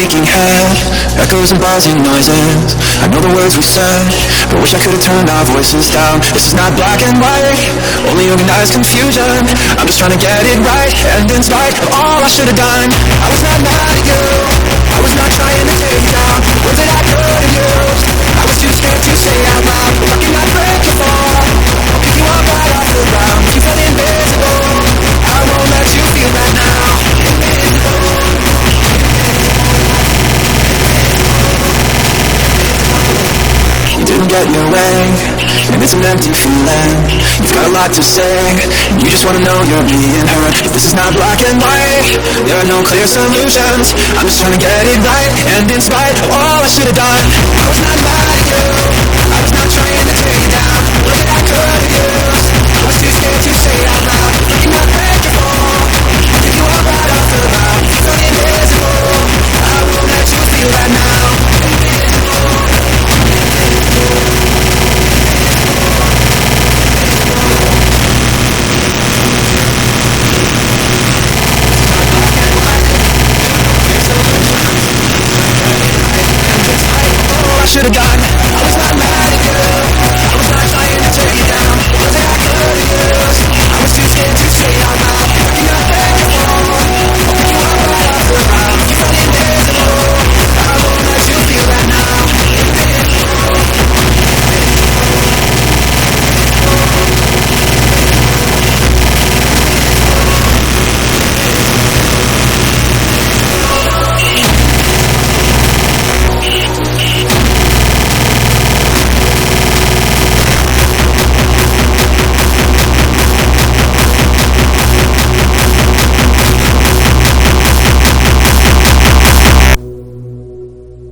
aching head echoes and buzzing noises. I know the words we said, but wish I could have turned our voices down. This is not black and white, only organized confusion. I'm just trying to get it right, and in spite of all I should have done, I was not mad at you, I was not trying to tear you down. Words that I could have used, I was too scared to say out loud. How can I break you fall? I'll pick you up right off the ground. You felt invisible, I won't let you feel that now. You didn't get your way, and it's an empty feeling. You've got a lot to say, and you just wanna know you're being heard. If this is not black and white, there are no clear solutions. I'm just trying to get it right, and in spite of all I should have done, I was not mad at you, I was not trying to tear you down. What that I could have used, I was too scared to say out loud. I can not break you fall, pick you up right off the ground. You felt invisible, I won't let you feel that now. Should have done.